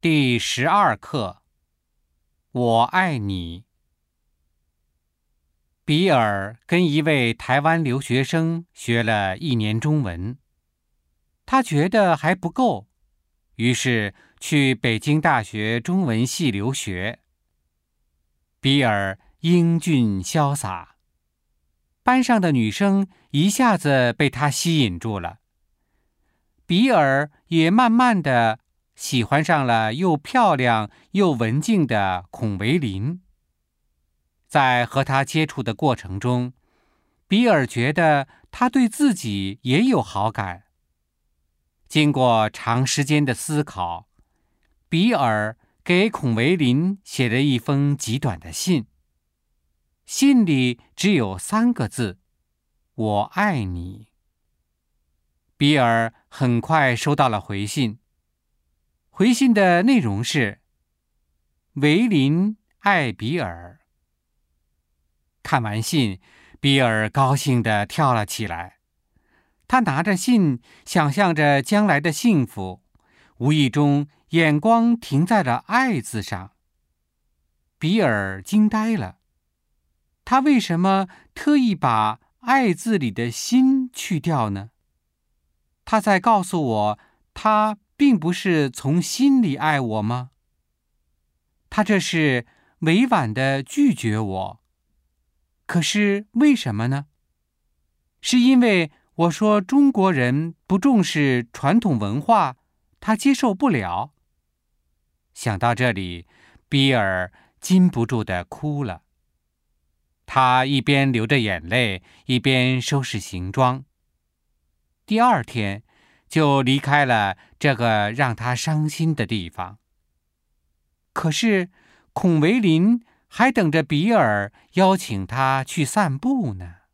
第12课，我爱你。比尔跟一位台湾留学生学了1年中文，他觉得还不够，于是去北京大学中文系留学。比尔英俊潇洒，班上的女生一下子被他吸引住了。比尔也慢慢地喜欢上了又漂亮又文静的孔维林。在和他接触的过程中，比尔觉得他对自己也有好感。经过长时间的思考，比尔给孔维林写了一封极短的信。信里只有3个字：我爱你。比尔很快收到了回信，回信的内容是：维林爱比尔。看完信，比尔高兴地跳了起来。他拿着信，想象着将来的幸福，无意中眼光停在了爱字上。比尔惊呆了，他为什么特意把爱字里的心去掉呢？他在告诉我，他并不是从心里爱我吗？他这是委婉地拒绝我。可是为什么呢？是因为我说中国人不重视传统文化，他接受不了。想到这里，比尔禁不住地哭了。他一边流着眼泪，一边收拾行装。第2天就离开了这个让他伤心的地方。可是孔维林还等着比尔邀请他去散步呢。